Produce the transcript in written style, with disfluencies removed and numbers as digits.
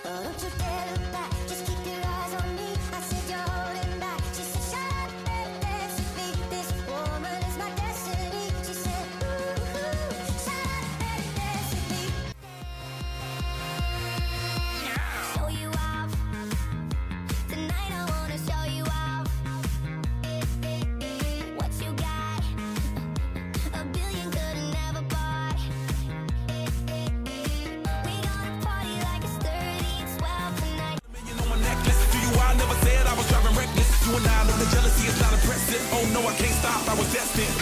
Oh, don't you dare look back, just keep your eyes on me. I said you're holding back. She said, shut up and dance with me. This woman is my destiny. She said, ooh, shut up and dance with me. Show you off. Tonight I wanna show you off. What you got? A billion could've never bought. We gonna party like it's 30 and 12 tonight. Million on my necklace. To you, I never said I was driving reckless. You and I know the jealousy is not impressive. Oh no, I can't stop. I was destined.